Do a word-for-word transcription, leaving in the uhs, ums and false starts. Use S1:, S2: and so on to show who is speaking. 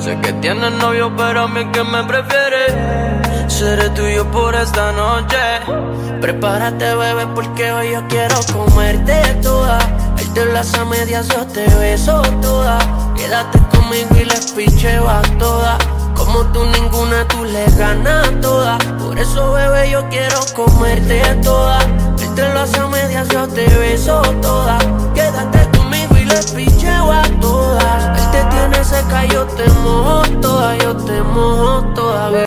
S1: Sé que tienes novio, pero a mí que me prefieres. Seré tuyo por esta noche. Prepárate, bebé, porque hoy yo quiero comerte toda. Darte las a medias, yo te beso toda. Quédate conmigo y les picheo a toda. Como tú ninguna, tú le ganas toda. Por eso, bebé, yo quiero comerte toda. Darte las a medias, yo te beso toda.